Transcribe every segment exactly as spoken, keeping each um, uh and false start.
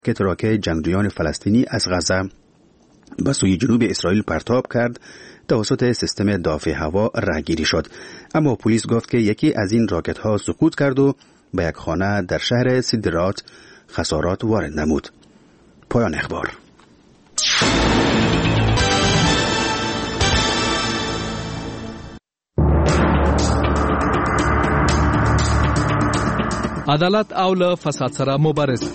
که تراکه جنگجویان فلسطینی از غزه به سوی جنوب اسرائیل پرتاب کرد توسط سیستم دافع هوا رهگیری شد، اما پلیس گفت که یکی از این راکت ها سقوط کرد و به یک خانه در شهر سدرات خسارات وارد نمود. پایان اخبار. عدالت او له فساد سره مبارزه.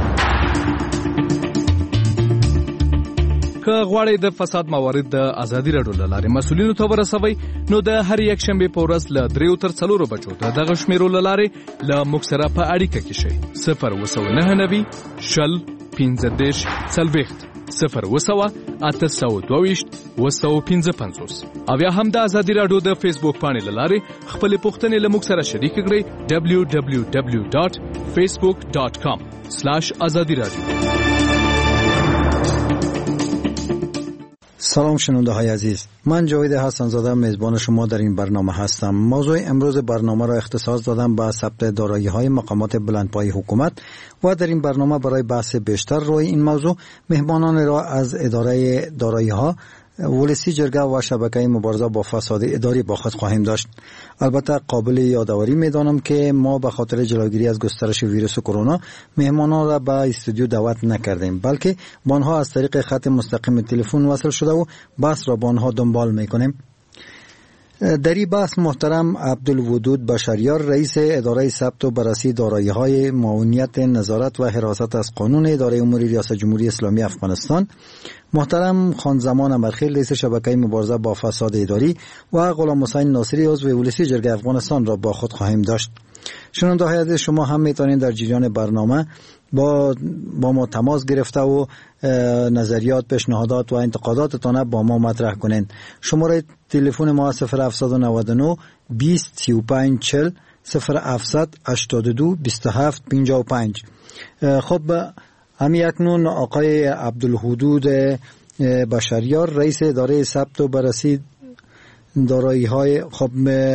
که غواړئ د فساد موارد د ازادي راډیو له لارې مسؤلینو ته ورسوئ، نو د هر یک شنبې په ورځ له دریو تر څلورو بجو د دغه شمیرو له لارې له موږ سره په اړیکه کې شئ. صفر اوه سوه نهه نوي شل پنځه دېرش څلوېښت صفر اوه سوه اته سوه دوه ویشت اوه سوه پنځه پنځوس او یا هم د ازادي راډیو د فیسبوک پاڼې له لارې خپلې پوښتنې له موږ سره شریکې کړئ. دبلیو دبلیو دبلیو ډاټ فیسبوک ډاټ کام سلاش ازادي راډیو. سلام شنونده های عزیز، من جاوید حسن زاده میزبان شما در این برنامه هستم. موضوع امروز برنامه را اختصاص دادم به ثبت دارایی های مقامات بلندپایه حکومت و در این برنامه برای بحث بیشتر روی این موضوع مهمانان را از اداره دارایی ها، ولسی جرگه و شبکه مبارزه با فساد اداری با خود خواهیم داشت. البته قابل یادآوری می‌دانم که ما به خاطر جلوگیری از گسترش ویروس کرونا مهمانان را به استودیو دعوت نکردیم، بلکه با آنها از طریق خط مستقیم تلفن وصل شده و بحث را با آنها دنبال می‌کنیم. در این بحث محترم عبدالودود بشریار، رئیس اداره ثبت و بررسی دارایی‌های معاونیت نظارت و حراست از قانون اداره امور ریاست جمهوری اسلامی افغانستان، محترم خانزمان امرخیل، رئیس شبکه مبارزه با فساد اداری و غلام حسین ناصری، عضو ولسی جرگه افغانستان را با خود خواهیم داشت. شنونده های عزیز، شما هم میتونید در جریان برنامه با با ما تماس گرفته و نظریات، پیشنهادات و انتقاداتتان با ما مطرح کنین. شماره تلفن ما صفر هفتصد و نود و نه بیست سی و پنج چهل صفر هفتصد هشتاد و دو بیست و هفت پنجاه و پنج. خب همین اکنون آقای عبدالودود بشریار، رئیس اداره ثبت و بررسی دارایی های، خب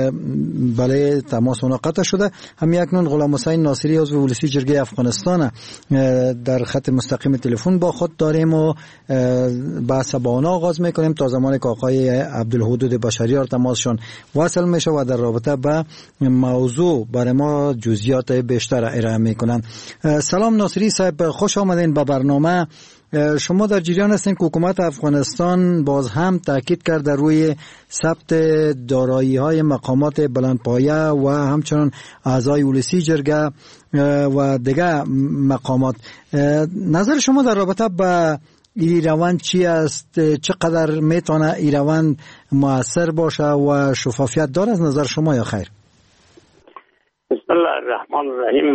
برای تماس اونا قطع شده. همین اکنون غلام حسین ناصری، عضو ولسی جرگه افغانستان، در خط مستقیم تلفن با خود داریم و بحث با اونا آغاز میکنیم تا زمانی که آقای عبدالودود بشریار تماسشون وصل میشه و در رابطه با موضوع برای ما جزئیات بیشتر ارائه میکنن. سلام ناصری صاحب، خوش آمدین به برنامه. شما در جریان هستین که حکومت افغانستان باز هم تاکید کرده روی ثبت دارایی های مقامات بلندپایه و همچنان اعضای ولسی جرگه و دیگر مقامات. نظر شما در رابطه با این روند چی است؟ چقدر میتونه این روند مؤثر باشه و شفافیت داره از نظر شما یا خیر؟ بسم الله الرحمن الرحیم.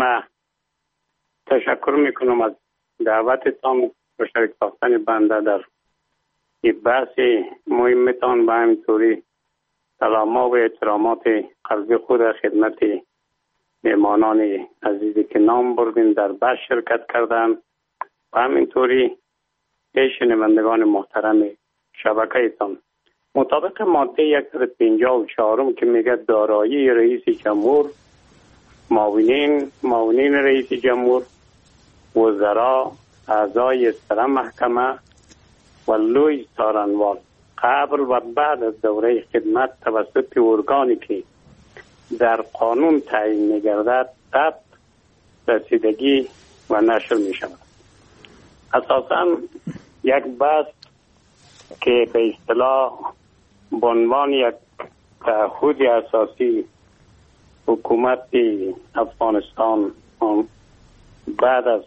تشکر میکنم از دعوتتان و شریک ساختن بنده در این بحث مهمتان. به همینطوری سلام‌ها و احترامات قلبی خود خدمت مهمانان عزیزی که نام بردین در بحث شرکت کردن و همینطوری شنوندگان محترم شبکه‌تان. مطابق ماده صد و پنجاه و چهار که میگه دارایی رئیس جمهور، معاونین معاونین رئیس جمهور، وزرا، اعضای سر محکمه و لوی څارنوال قبل و بعد از دوره خدمت توسط ارگانی که در قانون تعیین می‌گردد ثبت، رسیدگی و نشر می‌شود. اساساً یک بحث که به اصطلاح به عنوان یک تعهد اساسی حکومت افغانستان بعد از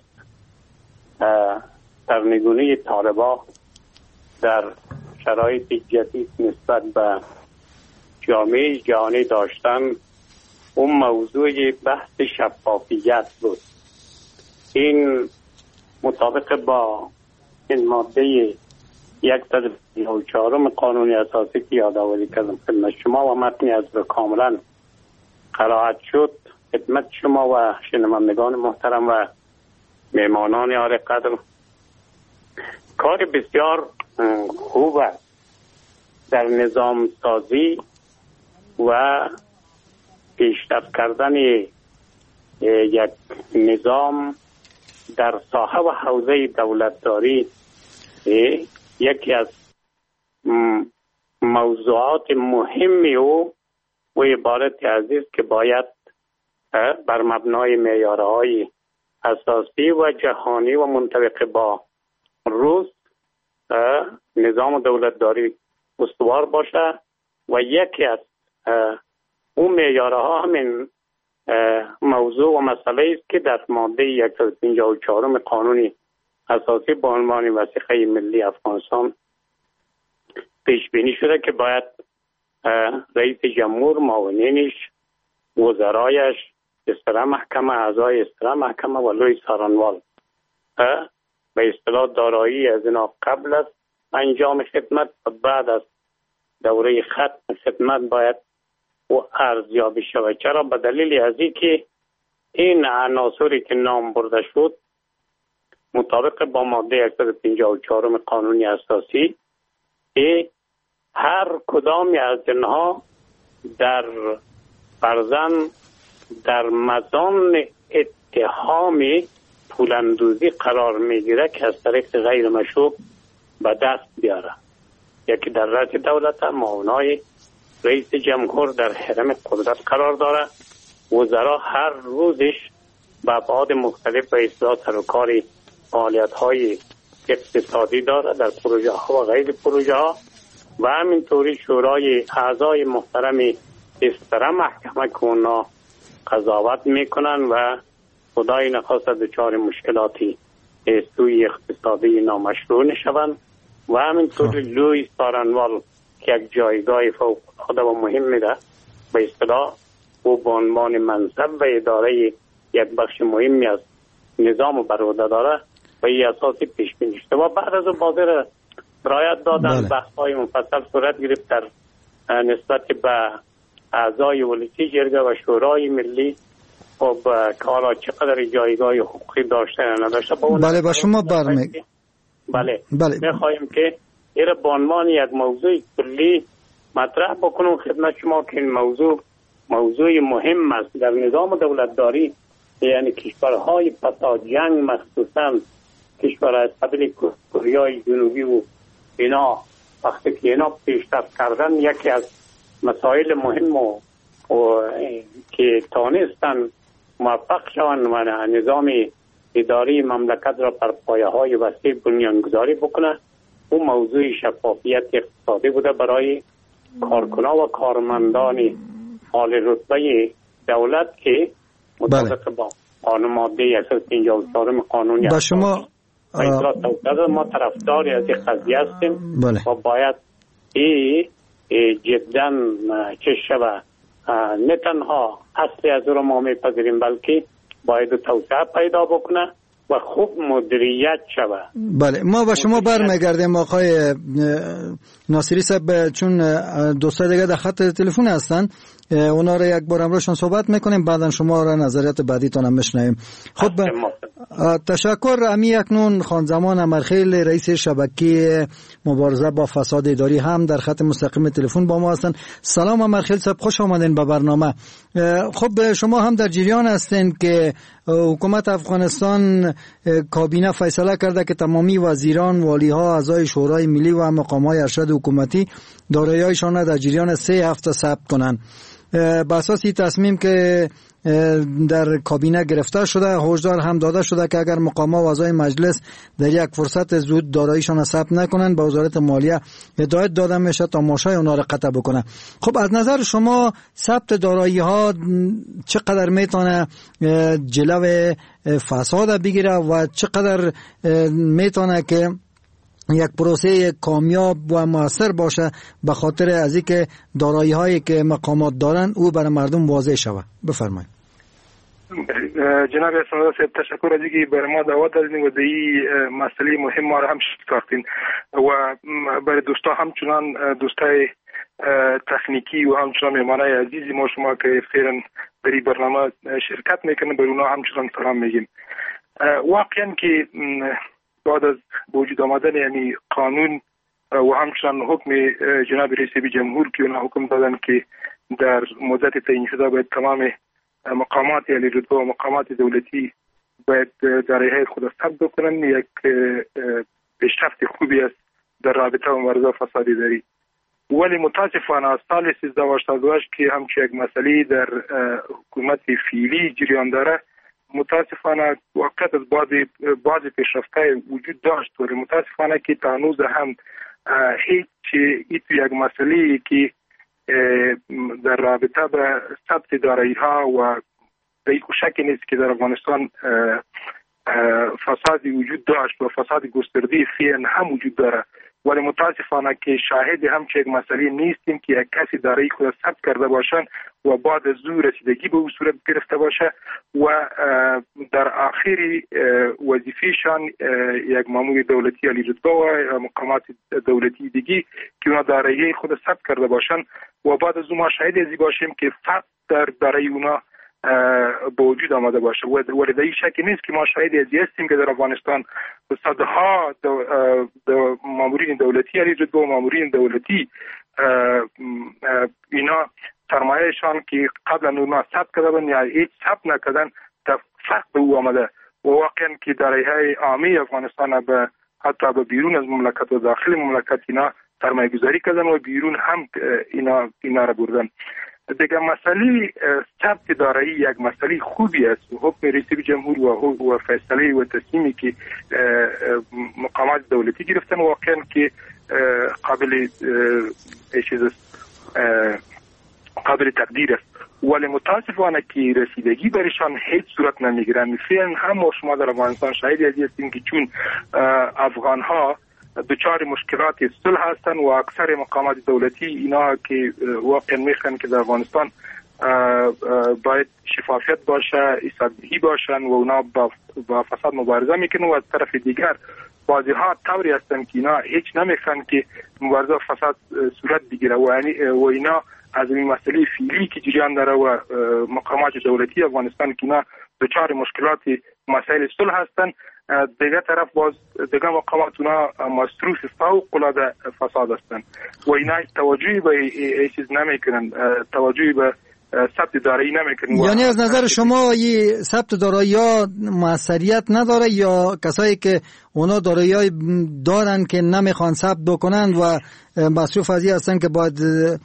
سرنگونی طالبان در شرایط جدید نسبت به جامعه جهانی داشتن، اون موضوع بحث شفافیت بود. این مطابق با این ماده صد و پنجاه و چهار قانون اساسی که یادآوری کردم خدمت شما و متنی از به کاملا قرائت شد خدمت شما و شنوندگان محترم و مهمانان عالی قدر، کار بسیار خوب است در نظام سازی و پیشرفت کردن یک نظام در ساحه و حوزه دولتداری یکی از موضوعات مهمی او و عبارت از است که باید بر مبنای معیارهای اساسی و جهانی و منطبق با روز نظام دولتداری استوار باشه و یکی از اون معیارها همین موضوع و مسئله است که در ماده صد و پنجاه و چهار قانون اساسی به عنوان وثیقه ملی افغانستان پیش بینی شده که باید رئیس جمهور، معاونینش، وزرایش، استرا محکمه، اعضای استرا محکمه و لوی څارنوال به اصطلاح دارایی از اینا قبل از انجام خدمت و بعد از دوره ختم خدمت باید و ارزیابی شود. چرا؟ به دلیل از اینکه این عناصری که نام برده شد مطابق با ماده صد و پنجاه و چهار قانون اساسی هر کدام از اینها در فرضاً در مزان اتهام پولاندوزی قرار میگیره که از طریق غیر مشروع به دست بیاره. یکی در رأس دولت، معاونای رئیس جمهور در حرم قدرت قرار داره. وزرا هر روزش به ابعاد مختلف به اصلاح سروکار فعالیت های اقتصادی داره در پروژه ها و غیر پروژه ها و همینطوری شورای اعضای محترم استرا محکمه که اونا قضاوت میکنن و خدای نخواست دچار مشکلاتی سوی اقتصادی نامشروع نشوند و همینطوری لوی څارنوال که یک جایگاه فوق العاده و مهم میده به اصطلاح او به عنوان منصب و اداره یک بخش مهمی از نظام بر عهده داره و این اساسی پیش بینی شده و بعد از بازار رعایت دادن بحث های مفصل صورت گرفت در نسبت به اعضای ولسی جرگه و شورای ملی خب کارا چقدر جایگاه حقوقی داشته یا نداشته. بله با شما برمی بله بله میخواهیم که این به عنوان یک موضوع کلی مطرح بکنم خدمت شما که این موضوع موضوع مهم است در نظام دولتداری. یعنی کشورهای پسا جنگ مخصوصا کشور از قبیل کره جنوبی و اینا وقتی که اینا پیشرفت کردن یکی از مسائل مهم و, و که تانستن موفق شوند و نظام اداری مملکت را بر پایه های وسیع بنیانگذاری بکنه اون موضوع شفافیت اقتصادی بوده برای کارکنان و کارمندان حال رتبه دولت که مطابق با قانون ماده صد و پنجاه و چهار قانون با شما ما طرفداری از این قضیه هستیم و باید این جدا چه شود نه تنها اصلی از رو ما میپذیریم بلکه باید توسعه پیدا بکنه و خوب مدیریت شود. بله ما با شما برمیگردیم آقای ناصری صاحب چون دوستا دیگه در خط تلفن هستن اونا رو یک بار امروزشون صحبت میکنیم بعدا شما را نظریات بعدیتون هم میشنویم. خب تشکر. امی اکنون خانزمان امرخیل رئیس شبکه مبارزه با فساد اداری هم در خط مستقیم تلفن با ما هستن. سلام امرخیل صاحب، خوش آمدین به برنامه. خب شما هم در جریان هستین که حکومت افغانستان کابینه فیصله کرده که تمامی وزیران، والیها، اعضای شورای ملی و مقامات ارشد حکومتی دارایی‌هایشان را در جریان سه هفته ثبت کنند. به اساس این تصمیم که در کابینه گرفته شده هشدار هم داده شده که اگر مقامات و اعضای مجلس در یک فرصت زود داراییشان را ثبت نکنند به وزارت مالیه هدایت داده میشه تا ماشای اونها را قطع بکنه. خب از نظر شما ثبت دارایی ها چقدر میتونه جلو فساد بگیره و چقدر میتونه که یک پروسه کامیاب و موثر باشه به خاطر از اینکه دارایی هایی که مقامات دارن او برای مردم واضح شود؟ بفرمایید. جناب اسماعیل صاحب تشکر از اینکه برای ما دعوت دادین و در این مسئله مهم ما را هم ساختین و برای دوستا همچنان دوستای تکنیکی و همچنان مهمانای عزیزی ما شما که فعلا در این برنامه شرکت میکنن بر اونا همچنان سلام میگیم. واقعا که بعد از وجود آمدن یعنی قانون و همچنان حکم جناب رئیس جمهور که اونا حکم دادن که در مدت تعیین شده باید تمام مقامات یعنی رتبه و مقامات دولتی باید دارایی‌های خود ثبت بکنن. یک پیشرفت خوبی است در رابطه با مبارزه فساد اداری. ولی متاسفانه از سال سیزده و هشتاد و هشت که همچه یک مسئله در حکومت فعلی جریان داره، متاسفانه واقعیت از بعضی بعضی پیشرفت‌های وجود داشت، ولی متاسفانه که تا هنوز هم هیچ ایتو یک مسئله که در رابطه به ثبت دارایی‌ها و به شک نیست که در افغانستان فسادی وجود داشت و فساد گسترده فعلا هم وجود داره، ولی متاسفانه که شاهد همچه یک مسئله نیستیم که یک کسی دارایی خود ثبت کرده باشند و بعد از او رسیدگی به او صورت گرفته باشه و در آخری وظیفهشان یک مامور دولتی عالی رتبه و مقامات دولتی دیگه که اونا دارایی خود ثبت کرده باشند و بعد از او ما شاهد ازی باشیم که فقط در دارایی اونا به وجود آمده باشه. و در این شکی نیست که ما شاهد ازی هستیم که در افغانستان صدها مامورین دولتی عالی رتبه و مامورین دولتی اینا سرمایهشان که قبلا اونا ثبت کردن یا هیچ ثبت نکردن فقط به او آمده و واقعا که دارایی‌های عامی افغانستان به حتی به بیرون از مملکت و داخل مملکت اینا سرمایه گذاری کردن و بیرون هم اینا اینا را بردن. دیگه مسئله ثبت دارایی یک مسئله خوبی است. حکم رئیس جمهور و و فیصله و تصمیمی که مقامات دولتی گرفتن واقعا که قابل چیز قابل تقدیر است، ولی متاسفانه که رسیدگی برشان هیچ صورت نمیگیرن. فعلا هم شما در افغانستان شاهدی هستیم که چون افغان ها دچار مشکلات صلح هستند و اکثر مقامات دولتی اینا که واقعا میخوان که در افغانستان باید شفافیت باشه، ایثاردهی باشن و اونا با فساد مبارزه میکنن و از طرف دیگر بعضی ها طوری هستن که اینا هیچ نمیخوان که مبارزه فساد صورت بگیره و و اینا از این مسئله فعلی که جریان داره و مقامات دولتی افغانستان که اینا دچار مشکلات مسائل صلح هستن، دیگه طرف باز دیگه مقامات اونا مصروف فوق العاده فساد هستن و اینا توجهی به این چیز نمیکنن، توجهی به ثبت دارایی نمیکنن. یعنی از نظر شما این ثبت دارایی ها موثریت نداره یا کسایی که اونا دارایی دارن که نمیخوان ثبت بکنن و مصروف از این هستن که باید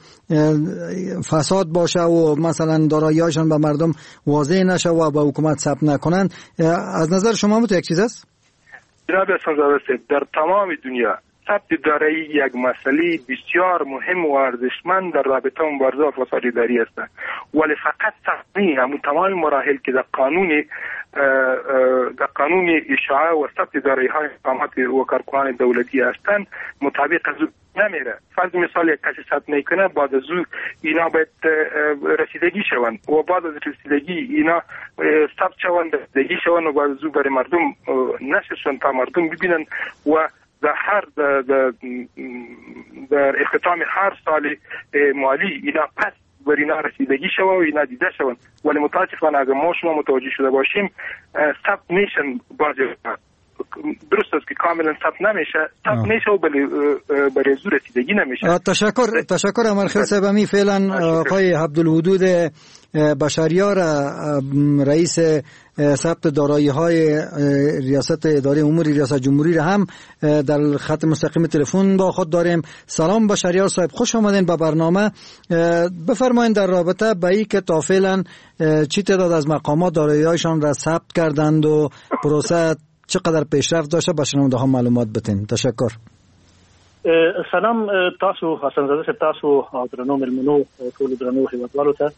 فساد باشه و مثلا دارایی‌هاشون به مردم واضح نشه و به حکومت ثبت نکنن، از نظر شما متو یک چیز است؟ جناب اسمزاده، در تمام دنیا ثبت دارایی یک مسئله بسیار مهم و ارزشمند در رابطه مبارزه با فساد اداری است، ولی فقط ثبت همون تمام مراحل که در قانون در قانون اشاعه و ثبت دارایی‌های مقامات و کارکنان دولتی هستند مطابق از نمیره. فرض مثال یک کسی ثبت میکنه، بعد از او اینا باید رسیدگی شوند و بعد از رسیدگی اینا ثبت شوند رسیدگی شوند و بعد از او برای مردم نشرشن تا مردم ببینن و در هر در, در اختتام هر سال مالی اینا پس بر اینا رسیدگی شوند و اینا دیده شوند. ولی متاسفانه اگر ما شما متوجه شده باشیم ثبت میشن بعضی درست است که کاملا ثبت نمیشه ثبت میشه و برای زور رسیدگی نمیشه. تشکر تشکر امرخیل صاحب. امی فعلا آقای عبدالودود بشاریار رئیس ثبت دارایی های ریاست اداره امور ریاست جمهوری را هم در خط مستقیم تلفن با خود داریم. سلام بشاریار صاحب، خوش آمدین به برنامه. بفرمایید در رابطه با این که تا فعلا چی تعداد از مقامات دارایی هایشان را ثبت کردند و پروسه چقدر پیشرفت داشته به شنونده ها معلومات بدین. تشکر. سلام تاسو حسن زاده صاحب، تاسو درنو ملمنو ټول درنو هیوادوالو ته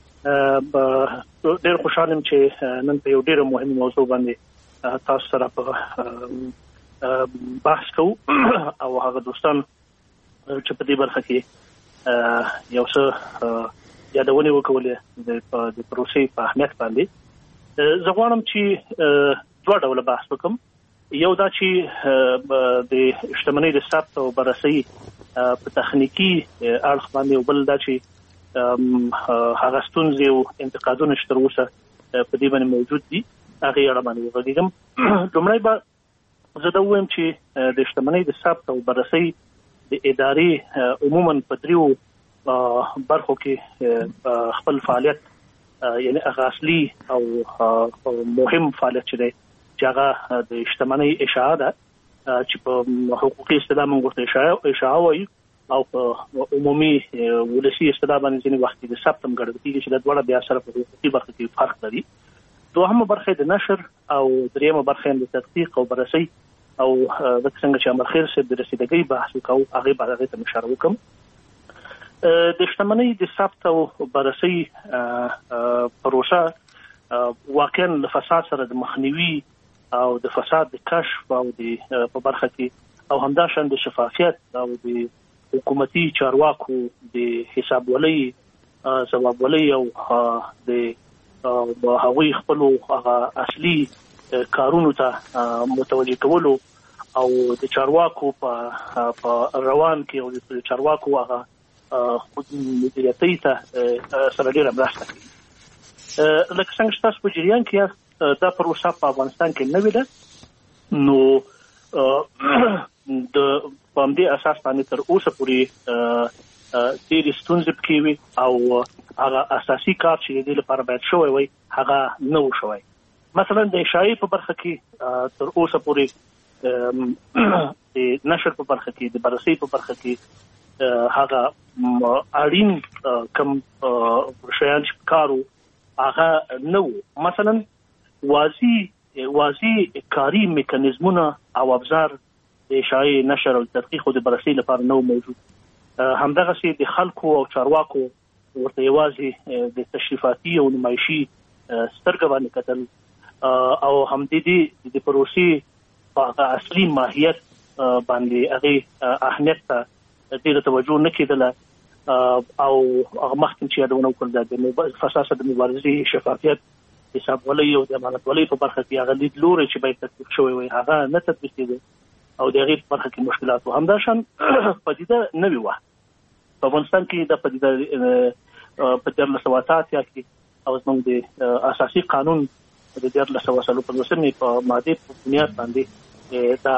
ډېر خوشاله یم چې نن په یو ډېر مهم موضوع باندې تاسو سره په بحث کوو او هغه دوستان چې په دې برخه کې یو څه یادونه وکولې د پروسې په اهمیت باندې. زه غواړم چې دوه ډوله بحث وکم. یو دا چې د شتمنۍ د ثبت او بررسي په تخنیکی اړخ باندې، او بل دا چې هغه ستونزې او انتقادونه چې تر اوسه په دې باندې موجود دي هغې اړه باندې وغږېږم. لومړی به زه دا ووایم چې د شتمنۍ د ثبت او بررسي د ادارې عموما په دریو برخو کې خپل فعالیت یعنی هغه اصلي او مهم فعالیت چې دی چې هغه د اجتماعي اشاعه ده چې په حقوقي اصطلاح موږ ورته اشاعه وایو او په عمومي ولسي اصطلاح باندې ځینې وخت د ثبت هم ګڼل کېږي چې د دواړه بیا سره په حقوقي برخه کې فرق لري. دوهمه برخه د نشر او دریمه برخه د تحقیق او بررسي او د څنګه چې امر خیر سره د رسیدګۍ بحث وکاو هغه به هغه ته اشاره وکم. د اجتماعي د ثبت او بررسي پروسه واقعا د فساد سره د مخنیوي او د فساد د کشف او د په برخه کې او همداشان د شفافیت او د حکومتي چارواکو د حسابولۍ ځوابولۍ او د هغوی خپل اصلي کارونو ته متوجه کولو او د چارواکو په روان کې او د چارواکو هغه خود مدیریتي ته سره ډېره مرسته کوي. لکه څنګه چې تاسو په جریان کې دا پروسه په افغانستان کې نوې ده نو د په همدې اساس باندې تر اوسه پورې ډېرې ستونزې پکې وي او هغه اساسي کار چې د دې لپاره باید شوی وي هغه نه و شوی. مثلا د اشاعې په برخه کې تر اوسه پورې د نشر په برخه کې د بررسۍ په برخه کې هغه اړین کوم شیان چې کارو هغه نه و. مثلا واضح واضح کاری میکانیزمونه او ابزار د اشاعې نشر او تحقیق او د بررسۍ لپاره نو موجود. همدغه سي د خلکو او چارواکو ورته یوازې د تشریفاتي او نمایشي سترګې باندې کتل او هم د دې د پروسې په اصلي ماهیت باندې هغه اهمیت ته ډېره توجه نه کېدله او هغه مخکې چې یادونه وکړل د فساد د مبارزې شفافیت حسابولۍ او د امانتولۍ په برخه کې هغه لید لوري چې باید تطبیق شوی وي هغه نه تطبیق کېده او د هغې په برخه کې مشکلات و. همداشان پدیده نوې وه په افغانستان کې د پدیده په دیارلس سوه اته اتیا کې او زموږ د اساسي قانون د دیارلس سوه څلور پنځوسمې په مادې په بنیاد باندې دا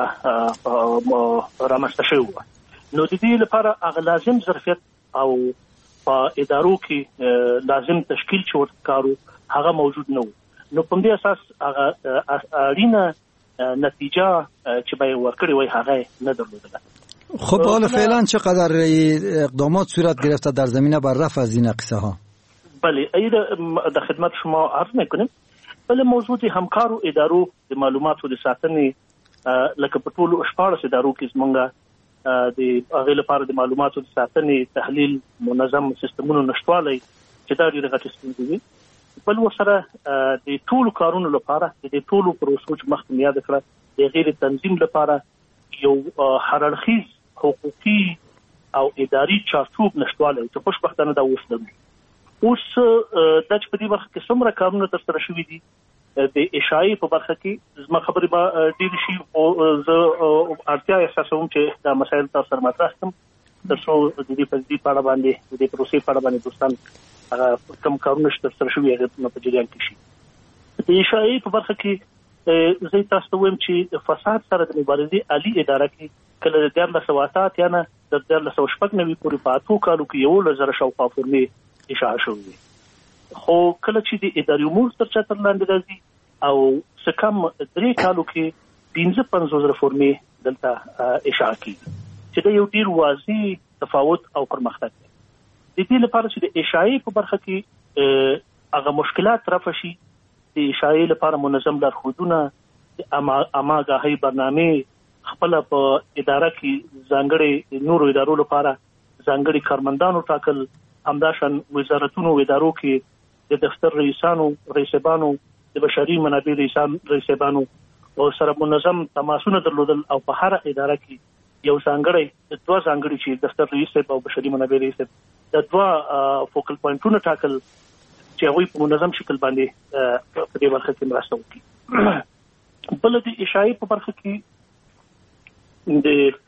رامنځته شوی وه. نو د دې لپاره هغه لازم ظرفیت او په ادارو کې لازم تشکیل چې ورته کارو هغه موجود نه و. نو په دې اساس هغه اړینه نتیجه چې به ورکړي وي هغه نه درلودله. خب حالا فعلا چقدر اقدامات صورت گرفته در زمینه بر رفع از این قصه ها؟ بله ایده در خدمت شما عرض میکنیم. بله موضوع همکارو ادارو د معلوماتو د ساتنې لکه په ټولو شپاړس ادارو کې زمونږ د هغې لپاره د معلوماتو د ساتنې تحلیل منظم سیستمونو نشتوالی چې دا ډېرې غټې ستونزې دي. بل ورسره د ټولو کارونو لپاره د ټولو پروسو چې مخکې مې یاده کړه د هغې د تنظیم لپاره یو هرړخیز حقوقي او اداري چارچوب نشتوالی چې خوشبختانه دا اوس لرو. اوس دا چې په دې برخه کې څومره کارونه ترسره شوي دي د اشاعې په برخه کې زما خبرې به ډېرې شي او زه اړتیا احساسوم چې دا مسایل تاسو سره مطرح کړم تر څو د دې په دې اړه باندې د دې پروسې په اړه باندې دوستان هغه کوم کارونه چې ترسره شوي هغه په جریان کې شي. د اشاعې په برخه کې زه تاسو ته وایم چې فساد سره د مبارزې عالي اداره کې کله د دیارلس سوه اته اتیا نه د دیارلس سوه شپږ نوي پورې په اتو کالو کې یولس زره شاوخوا فورمې اشاعه شوې وي. خو کله چې د اداري امور تر چتر لاندې راځي او څه کم درې کالو کې پنځه پنځوس زره فورمې دلته اشاعه کېږي چې دا یو ډېر واضح تفاوت او پرمختګ دی. د دې لپاره چې د اشاعې په برخه کې هغه مشکلات رفع شي د اشاعې لپاره منظم لارښودونه د اماګاهۍ برنامې خپله په اداره کې ځانګړې نورو ادارو لپاره ځانګړي کارمندانو ټاکل همداشان وزارتونو ادارو کې د دفتر رئیسانو رئیسبانو د بشري منابع رئیسبانو او سره منظم تماسونه درلودل او په هر اداره کې یو ځانګړی دوه ځانګړي چې دفتر رئیس او بشري منابع رئیس د دوه فوکل پوینټونو ټاکل چې هغوی په منظم شکل باندې په دې برخه کې مرسته وکړي. بل د اشاعې په برخه کې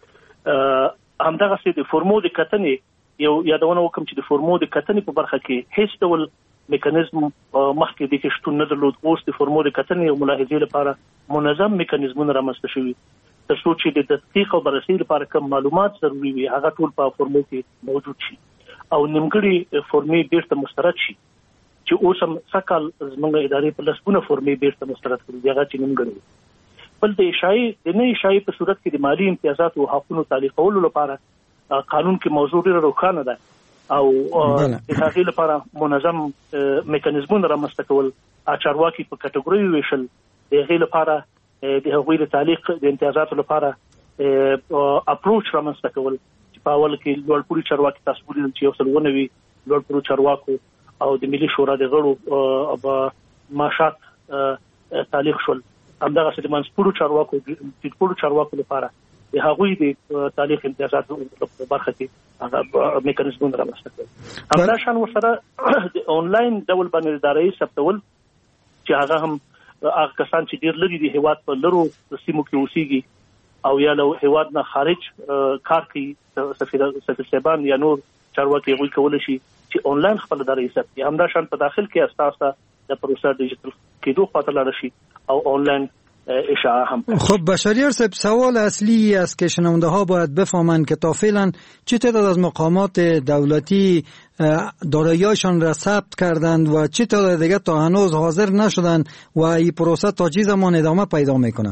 د همدغسې د فورمو د کتنې یو یادونه وکړم چې د فورمو د کتنې په برخه کې هیڅ ډول میکانیزم مخکې د کې شتون نه درلود. اوس د فورمو د کتنې او ملاحظې لپاره منظم میکانیزمونه رامنځته شوي تر څو چې د تحقیق او بررسۍ لپاره کوم معلومات ضروري وي هغه ټول په فورمو کې موجود شي او نیمګړي فورمې بیرته مسترد شي چې اوس هم سکل زموږ ادارې په لسګونه فورمې بیرته مسترد کړي هغه چې موږ ګڼو. بل د شایي د نه شایي په صورت کې د مالی امتیازات او حقوقو تعلیقولو لپاره قانون کې موضوع ډېره روښانه ده او د هغې لپاره منظم میکانیزمونه رامنځته کول، چارواکي په کټګوریو ویشل، د هغې لپاره د هغوی د تعلیق د امتیازاتو لپاره اپروچ رامنځته کول چې په اول کې لوړپوړي چارواکي تاسو ولیدل چې یو سل اووه نوي لوړپوړو چارواکو او د ملي شورا د غړو معاشات تعلیق شول. همدغسې د منځپوړو چارواکو ټیټپوړو چارواکو لپاره د هغوی د تعلیق امتیازاتو په برخه کې هغه میکانیزمونه رامنځته کول. همدا شان ورسره د آنلاین ډول باندې ادارې ثبتول چې هغه هم هغه کسان چې ډېر لري د هیواد په لرو سیمو کې اوسېږي او یا له هیواد نه خارج کار کوي، سفیر سفیر صاحبان یا نور چارواکي هغوی کولی شي چې آنلاین خپل ادارې ثبت کړي. همدا شان په داخل کې اساسا د پروسه ډیجیټل کېدو خواته لاړ شي او آنلاین اشاعه هم. خب بشریار صاحب، سوال اصلی است که شنونده ها باید بفهمند که تا فعلا چه تعداد از مقامات دولتی دارایی‌هاشان را ثبت کردند و چه تعداد دیگه تا هنوز حاضر نشدند و این پروسه تا چه زمان ادامه پیدا میکنه؟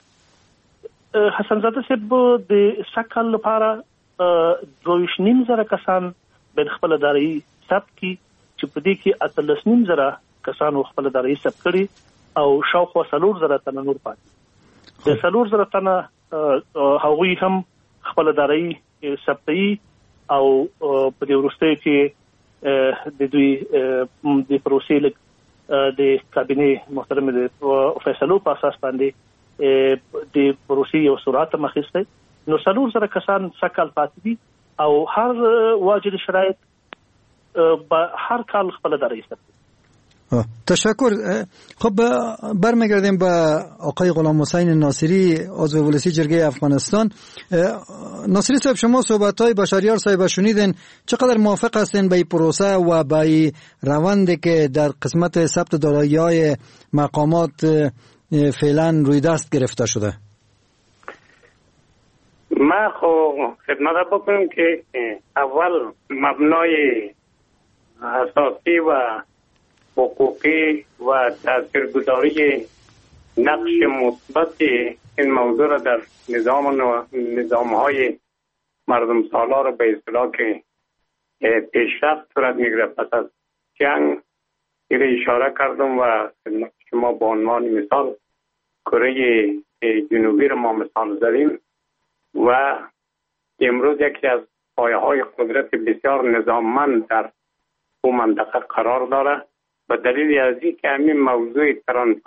حسن زاده صاحب د سکل لپاره دویش نیم زره کسان به خپل دارایی ثبت کی چې په دې کې اتلس نیم زره کسان خپل دارایی ثبت کړي او شاوخوا څلور زره تنه نور پاتې. د څلور زره تنه هغوی هم خپل دارایی ثبتوي او په دې وروستیو کې د دوی د پروسې د کابینې محترم د فیصلو په اساس باندې د پروسې یو سرعت مخسته. نو څلور زره کسان سکل پاتې دي او هر واجد شرایط به هر کال خپل دارایی ثبتوي. تشکر. خب برمیگردیم به آقای غلام حسین ناصری، عضو ولسی جرگه افغانستان. ناصری صاحب، شما صحبت‌های بشریار صاحب شنیدین، چقدر موافق هستین به این پروسه و به این روندی که در قسمت ثبت دارایی‌های مقامات فعلا روی دست گرفته شده؟ ما خو خدمت بکنم که اول مبنای اساسی و حقوقی و تاثیرگذاری نقش مثبت این موضوع را در نظام و نظام‌های مردم سالار به اصطلاح که پیشرفت صورت میگیره پس از جنگ این اشاره کردم و شما به عنوان مثال کره جنوبی را ما مثال زدیم و امروز یکی از پایه‌های قدرت بسیار نظاممند در اون منطقه قرار داره به دلیل از این که همین موضوع ترانس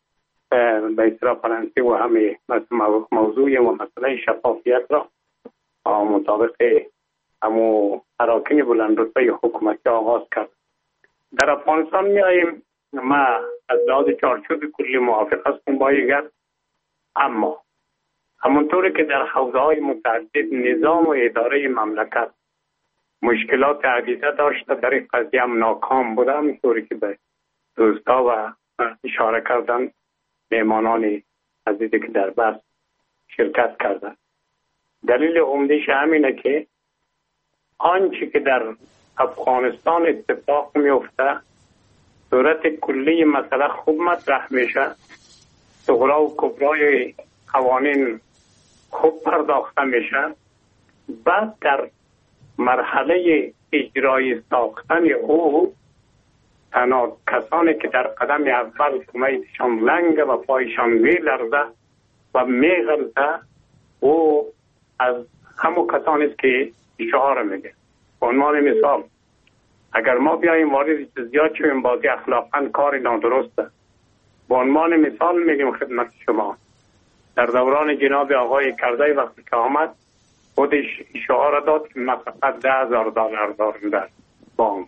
به اصطلاح فرانسه و همه موضوع و مسئله شفافیت را مطابق همو اراکین بلند رتبه حکومتی آغاز کرد. در افغانستان می آییم، ما از لحاظ چارچوب کلی موافق هستیم با این گپ، اما همونطوری که در حوزه های متعدد نظام و اداره مملکت مشکلات عدیده داشته، در این قضیه هم ناکام بوده، همونطوری که به دوستا و اشاره کردن مهمانان عزیزی که در بحث شرکت کردن. دلیل عمده‌اش همینه که آنچه که در افغانستان اتفاق میفته صورت کلی مسئله خوب مطرح میشه، صغرا و کبرای قوانین خوب پرداخته میشه، بعد در مرحله اجرای ساختن او تنها کسانی که در قدم اول کمیتشان لنگ و پایشان میلرزه و میغلطه او از همون کسانی است که اشاره میگه. به عنوان مثال اگر ما بیاییم وارد جزئیات شویم بازی اخلاقا کار نادرسته. به عنوان مثال میگیم خدمت شما در دوران جناب آقای کرزی وقتی که آمد خودش اشاره داد که ما فقط ده هزار دلار داریم در بانک.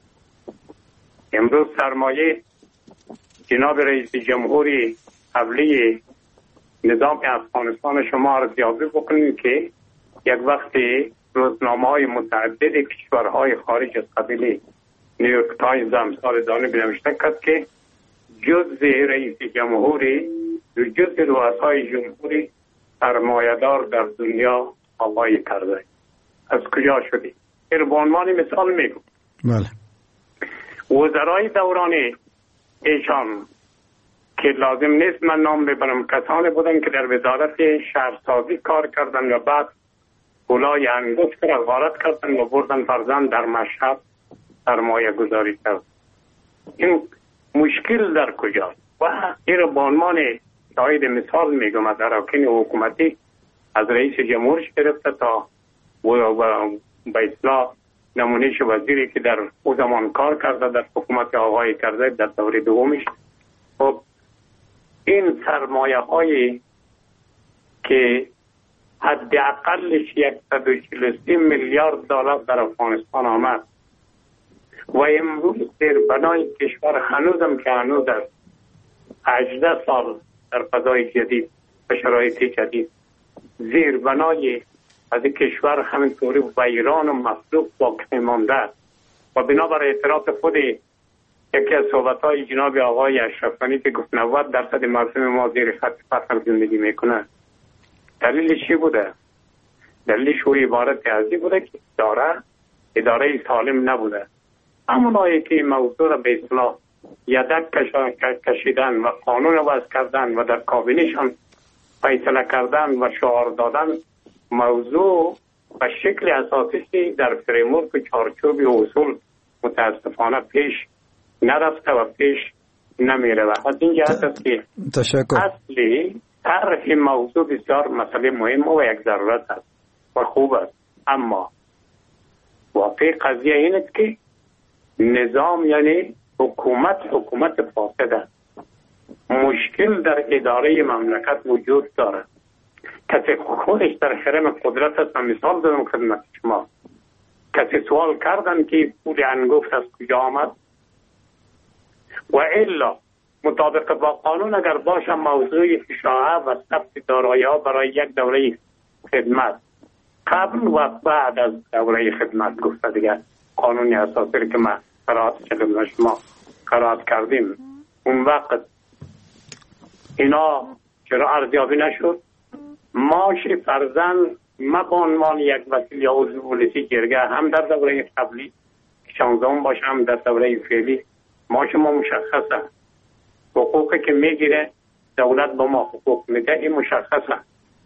امروز سرمایه جناب رئیس جمهوری قبلی نظام افغانستان شما ارزیابی بکنید که یک وقتی روزنامه های متعدد کشورهای خارج از قبیله نیویورک تایمز امثال دانه بنوشته کرد که جز رئیس جمهوری و جز رؤسای جمهوری سرمایه‌دار در دنیا آقای کرده. از کجا شدی؟ این به عنوان مثال میگم. بله. وزرای دوران ایشان که لازم نیست من نام ببرم کسانی بودن که در وزارت شهرسازی کار کردن و بعد گلای انگشت را غارت کردن و بردن فرزند در مشهد سرمایه گذاری کرد. این مشکل در کجاست؟ و این را به عنوان شاید مثال میگم از اراکین حکومتی از رئیس جمهورش گرفته تا به اصلاح نمونهش وزیری که در او زمان کار کرده در حکومت آقای کرده در دوره دومش. خب این سرمایه هایی که حداقلش صد و چهل و سه میلیارد دلار در افغانستان آمد و امروز زیربنای کشور هنوزم که هنوز در هجده سال در فضای جدید و شرایط جدید زیربنای از کشور همینطوری ویران و مصلوب باقی مانده و بنابر اعتراف خود یکی از صحبت‌های جناب آقای اشرف غنی که گفت نود درصد مردم ما زیر خط فقر زندگی میکنه. دلیلش چی بوده؟ دلیلش او عبارت ازی بوده که اداره اداره سالم نبوده. همونایی که موضوع را به اصطلاح یدک کشیدن و قانون وضع کردن و در کابینهشان فیصله کردن و شعار دادن موضوع و شکل اساسی در فریمورک چارچوب اصول متاسفانه پیش نرفته و پیش نمیره و از این جهت است که اصلی طرح موضوع بسیار مسئله مهم و یک ضرورت است و خوب است، اما واقع قضیه این است که نظام یعنی حکومت حکومت فاسده. مشکل در اداره مملکت وجود دارد. کسی خودش در حرم قدرت است. مثال دادم خدمت شما، کسی سوال کردن که پول انگفت از کجا آمد و الا مطابق با قانون اگر باشه موضوع اشاعه و ثبت دارایی ها برای یک دوره خدمت قبل و بعد از دوره خدمت گفته دیگه قانونی اساسی که ما قرائت خدمت شما قرائت کردیم اون وقت اینا چرا ارزیابی نشد؟ معاش فرزند ما به عنوان یک وکیل یا عضو پلیسی جرگه هم در دوره قبلی شانزدهم باشه هم در دوره فعلی معاش ما مشخصه. حقوقی که میگیره دولت با ما حقوق میده این مشخصه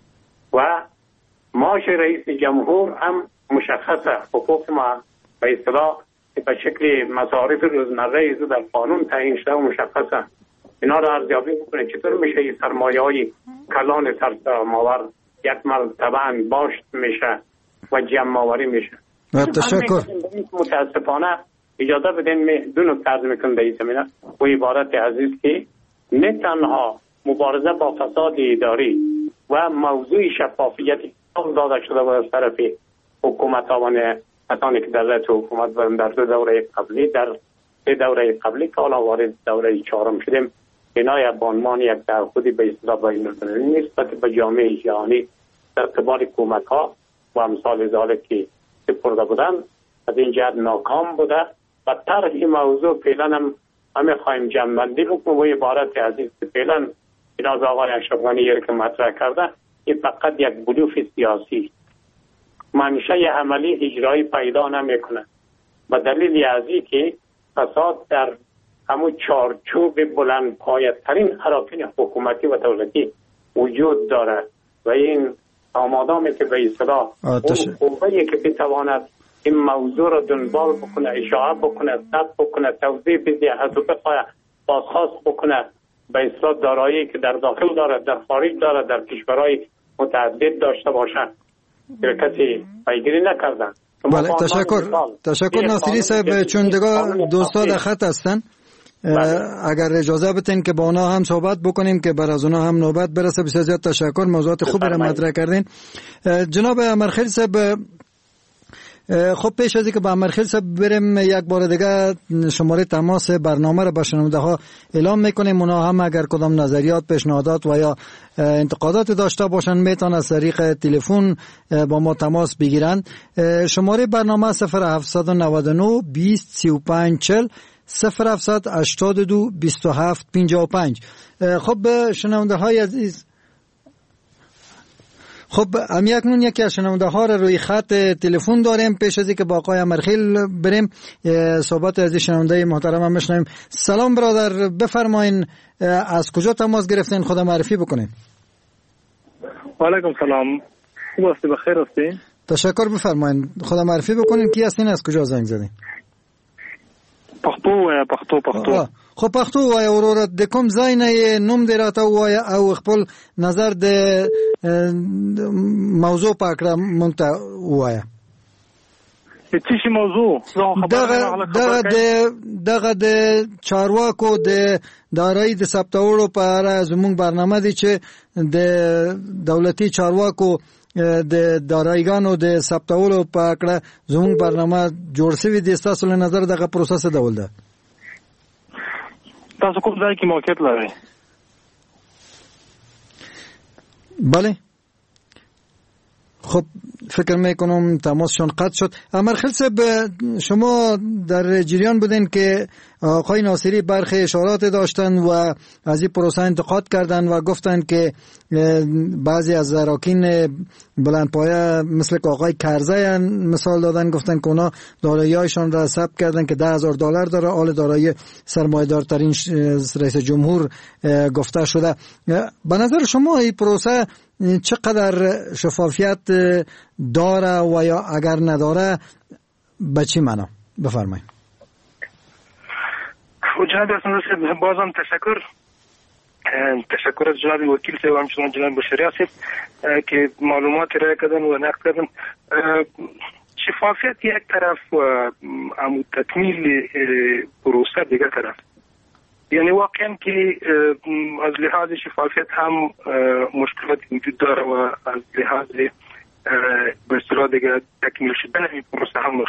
و معاش رئیس جمهور هم مشخصه. حقوق ما به اصطلاح به شکل مصارف روزمره ایزو در قانون تعیین شده و مشخصه. اینا رو ارزیابی بکنه چطور میشه این سرمایه های کلان سرماور یک مرتبه باشت میشه و جمع آوری میشه. تشکر. متاسفانه اجازه بدین دو نکته عرض میکنم در این زمینه و عبارت عزیز که نه تنها مبارزه با فساد اداری و موضوع شفافیت داده شده و از طرف حکومت ها کسانی که در رأس حکومت بودن در دو دوره قبلی در سه دوره قبلی که حالا وارد دوره چهارم شدیم اینا به عنوان یک تعهدی به اصطلاح بین‌المللی نسبت به جامعه جهانی در قبال حکومت ها و امثال ذالک که سپرده بودن از این جهت ناکام بوده و طرح این موضوع فعلا هم همه خواهیم جمع‌بندی بکنیم و عبارت عزیز که فعلا این از آقای اشرف غنی که مطرح کرده این فقط یک بلوف سیاسی منشأ عملی اجرایی پیدا نمیکنه و دلیل ازی که فساد در همون چارچوب بلند پایه‌ترین اراکین حکومتی و دولتی وجود داره و این آمادامی که به اصطلاح اون قوه‌ای که بتواند این موضوع را دنبال بکنه، اشاعه بکنه، ثبت بکنه، توضیح بده، از او بخواه بازخواست بکنه به اصطلاح دارایی که در داخل داره در خارج داره در کشورهای متعدد داشته باشه که کسی پیگیری نکردن. بله تشکر تشکر ناصری صاحب. چون دیگه دوستا در خط هستن اگر اجازه بتین که با اونا هم صحبت بکنیم که بر از اونا هم نوبت برسه. بسیار زیاد تشکر، موضوعات خوب را مطرح کردین. جناب امرخیل صاحب، خب پیش از اینکه با امرخیل صاحب بریم یک بار دیگه شماره تماس برنامه را به شنونده ها اعلام میکنیم. اونا هم اگر کدام نظریات، پیشنهادات و یا انتقادات داشته باشن میتونن از طریق تلفن با ما تماس بگیرن. شماره برنامه صفر هفتصد و نود و نه بیست سی و پنج چهل صفر هفتصد و هشتاد و دو بیست و هفت پنجاه و پنج. خب شنونده های عزیز، خب هم یکنون یکی از شنونده ها را روی خط تلفن داریم. پیش از اینکه با آقای امرخیل بریم صحبت از شنونده محترم هم بشنویم. سلام برادر، بفرمایین از کجا تماس گرفتین؟ خدا معرفی بکنین. و علیکم سلام، خوب هستی؟ بخیر هستی؟ تشکر، بفرمایین خدا معرفی بکنین. کی هستین؟ از کجا زنگ زدین؟ پختو و پختو پختو خو پختو وای اورور د کوم ځای نه نوم دی راته وای او خپل نظر د موضوع په اړه مونږ ته وای. څه شي موضوع؟ دغه دغه د دغه د چارواکو د دارایی د ثبتولو په اړه زموږ برنامه دی چې د دولتي چارواکو د دارایګانو د ثبتولو په اړه زموږ برنامه جوړ شوی دی. تاسو له نظر دغه پروسس ډول ده؟ تاسو کوم ځای کې موقعیت لرئ؟ بله. خب فکر میکنم تماسشون قطع شد. امرخیل صاحب، شما در جریان بودین که آقای ناصری برخی اشارات داشتن و از این پروسه انتقاد کردن و گفتن که بعضی از اراکین بلندپایه مثل که آقای کرزی مثال دادن، گفتن که اونا دارایی‌هایشان را ثبت کردن که ده هزار دلار داره، آل دارایی سرمایه‌دارترین رئیس جمهور گفته شده. به نظر شما این پروسه چقدر شفافیت داره و یا اگر نداره به چی معنا؟ بفرمایید. جناب اسماعیل بازم تشکر تشکر از جناب وکیل صاحب و همچنان جناب بشریعت صاحب که معلومات را کردن و نقد کردن. شفافیت یک طرف و عمود تکمیل پروسه دیگر طرف، یعنی واقعا که از لحاظ شفافیت هم مشکلات وجود داره و از لحاظ به اصطلاح دیگه تکمیل شدن این پروسه هم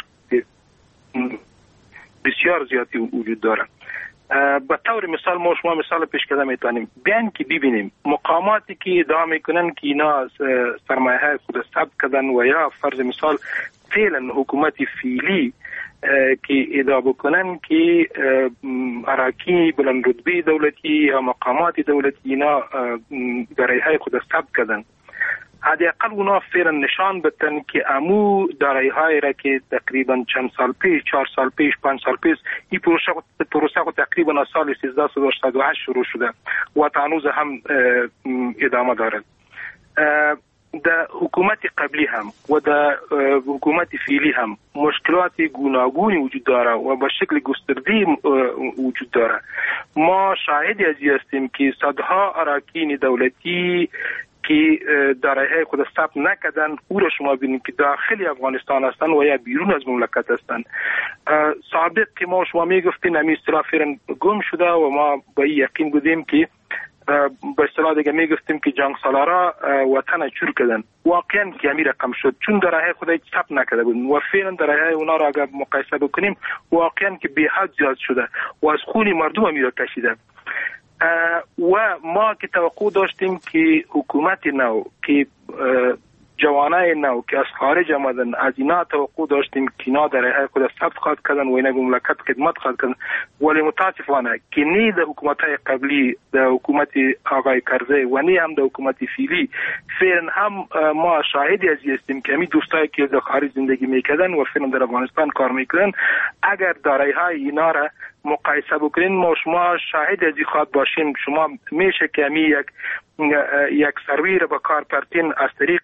بسیار زیادی وجود داره. به طور مثال ما شما مثال پیش کردن میتونیم بیان که ببینیم مقاماتی که ادعا میکنن که اینا سرمایه خود ثبت کردن و یا فرض مثال فعلا حکومت فعلی که ادعا بکنن که اراکین بلند رتبه دولتی یا مقامات دولتی اینا دارایی‌های خود ثبت کردن، حداقل اونا فعلا نشان بدن که امو دارایی‌های را که تقریبا چند سال پیش، چهار سال پیش، پنج سال پیش این پروسه پروسه تقریبا سال سیزده هزار و هشتصد و هشت شروع شده و تا هنوز هم ادامه دارد. در حکومت قبلی هم و در حکومت فعلی هم مشکلات گوناگونی وجود داره و به شکل گسترده وجود داره. ما شاهدی از این هستیم که صدها اراکین دولتی که دارایی‌های خود ثبت نکردن او را شما ببینید که داخل افغانستان هستند و یا بیرون از مملکت هستند. سابق که ما شما میگفتین همین اصطلاح فعلا گم شده و ما با این یقین بودیم که به اصطلاح دیگه میگفتیم که جنگ سالارا وطن چور کردن. واقعا که همین رقم شد چون دارایی‌های خود ثبت نکرده بودن و فعلا دارایی‌های اونا را اگر مقایسه بکنیم واقعا که به حد زیاد شده و از خون مردم همین را کشیده. و ما که توقع داشتیم که حکومت نو که جوانای نو که از خارج آمدن از اینا توقع داشتیم که اینا در خود ثبت خواهد کردن و اینا به مملکت خدمت خواهد کردن، ولی متاسفانه که نه در حکومت‌های قبلی در حکومت آقای کرزی و نه هم در حکومت فعلی فعلا هم ما شاهدی از این هستیم که همین دوستایی که در خارج زندگی میکردن و فعلا در افغانستان کار میکنن اگر دارایی‌های اینا را مقایسه بکنین ما شما شاهد از این خواهد باشین. شما میشه که همی یک یک سروی را به کار پرتین از طریق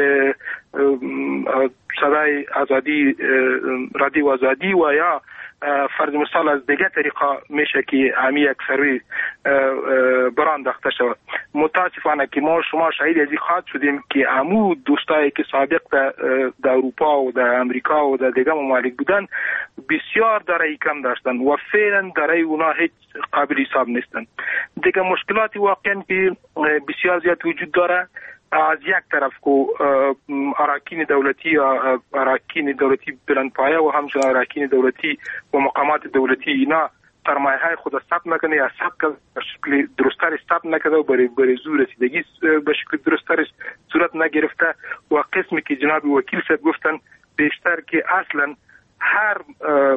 صدای آزادی رادیو آزادی و یا فرض مثال از دیگه طریقه میشه که همی یک سروی برانداخته شود. متاسفانه که ما شما شاهد از این خواهد شدیم که همو دوستایی که سابق در اروپا و در امریکا و در دیگه ممالک بودن بسیار دارایی کم داشتن و فعلا دارایی اونا هیچ قابل حساب نیستن. دیگه مشکلاتی واقعا که بسیار زیاد وجود داره. از یک طرف کو اراکین دولتی یا اراکین دولتی بلندپایه و همچنین اراکین دولتی و مقامات دولتی اینا سرمایه‌های خود ثبت نکنه یا ثبت به شکل درست‌تر ثبت نکرده و برای برای زور رسیدگی به شکل درست‌تر صورت نگرفته و قسمی که جناب وکیل صاحب گفتن بیشتر که اصلا هر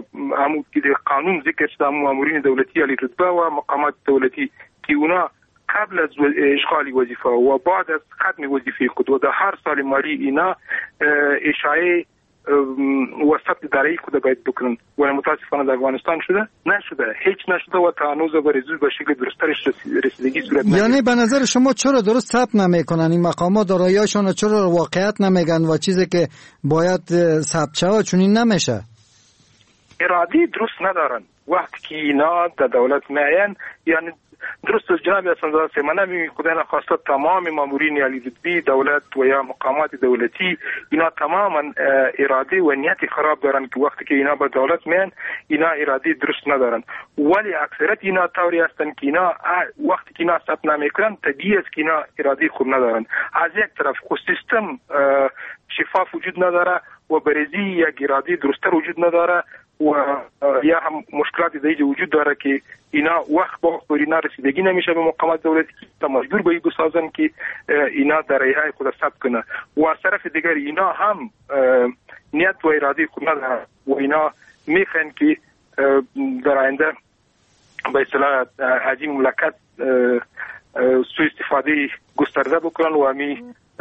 عمود که قانون ذکر شده مامورین دولتی علی رتبه و مقامات دولتی که اونا قبل از اشغال وظیفه و بعد از ختم وظیفه خود و در هر سال مالی اینا اشاعه و ثبت دارایی خود باید بکنن و متاسفانه در افغانستان شده نشده، هیچ نشده و تا هنوز برزوی به شکل درستش رسیدگی صورت نگیره. یعنی به نظر شما چرا درست ثبت نمیکنن این مقامات دارایی‌هاشون، چرا واقعیت نمیگن و چیزی که باید ثبت شود چنین نمیشه؟ ارادی درست ندارن. وقتی که اینا در دولت میاین، یعنی درست از جناب حسن‌زاده سیمانه می خدای نخواسته تمام مامورین علی رتبی دولت و یا مقامات دولتی اینا تماما اراده و نیت خراب دارن که وقتی که اینا به دولت میان اینا اراده درست ندارن، ولی اکثریت اینا طوری هستن که اینا وقتی که اینا ثبت نمیکنن طبیعی است که اینا اراده خوب ندارن. از یک طرف خود سیستم شفاف وجود نداره و برزی یک اراده درست‌تر وجود نداره و یا هم مشکلات دیگه وجود داره که اینا وقت با وقت اینا رسیدگی نمیشه به مقامات دولتی که مجبور به این بسازن که اینا درایهای خود ثبت کنه و از طرف دیگر اینا هم نیت و اراده خود ندارن و اینا میخوان که در آینده به اصطلاح از این مملکت سوء استفاده گسترده بکنن و همی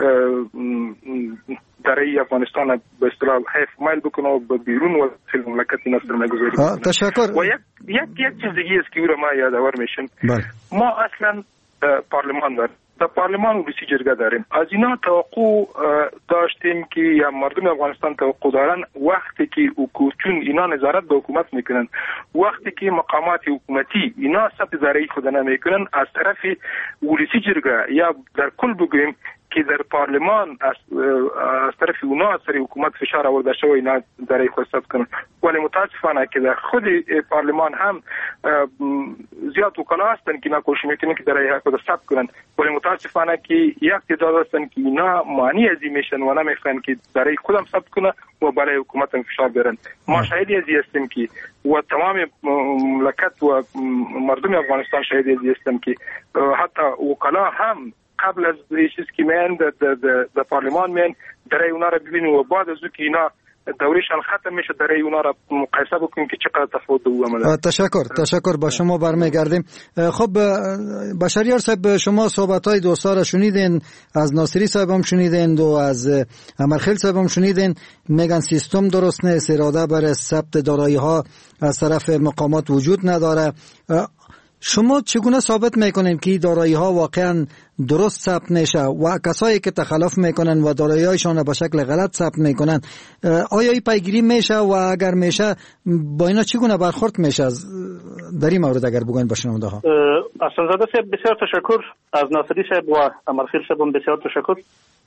درای افغانستان به اصطلاح حیف مایل بکنه و به بیرون و خیلی مملکت اینا سرمایه‌گذاری کنه. تشکر. و یک یک یک چیز دیگه است که او را ما یادآور میشیم. ما اصلا پارلمان داریم، در پارلمان روسی جرگه داریم. از اینا توقع داشتیم که یا مردم افغانستان توقع دارن وقتی که چون اینا نظارت به حکومت میکنن، وقتی که مقامات حکومتی اینا ثبت دارایی خود نمیکنن، از طرف روسی جرگه یا در کل بگویم که در پارلمان از, از طرف اونا از طرف حکومت فشار آورده شده و اینا درای خود ثبت کنن. ولی متاسفانه که در خود پارلمان هم زیاد وکلا هستن که اینا کوشش میکنن که درای خود ثبت کنن، ولی متاسفانه که یک تعداد هستن که اینا معنی از این میشن و نمیخوان که درای خودم ثبت کنه و برای حکومت هم فشار بیارن. ما شاهدی از این هستیم که و تمام مملکت و مردم افغانستان شاهدی از این هستن که حتی وکلا هم قبل از چیز که میان در پارلمان میان درای اونا را ببینیم و بعد از او که اینا دورشان ختم میشه درای اونا را مقایسه بکنیم که چقدر تفاوت دو عمله. تشکر تشکر با شما برمیگردیم. خب بشریار صاحب، شما صحبت های دوستا را شنیدین، از ناصری صاحب هم شنیدین و از امرخیل صاحب هم شنیدین. میگن سیستم درست نیست، اراده برای ثبت دارایی ها از طرف مقامات وجود نداره. شما چگونه ثابت میکنین که دارایی ها واقعا درست ثبت میشه و کسایی که تخلف میکنن و دارایی هایشان به شکل غلط ثبت میکنن آیا این پیگیری میشه و اگر میشه با اینا چگونه برخورد میشه؟ در این مورد اگر بگوین با شنونده ها. حسن‌زاده صاحب بسیار تشکر، از ناصری صاحب و امرخیل صاحب بسیار تشکر.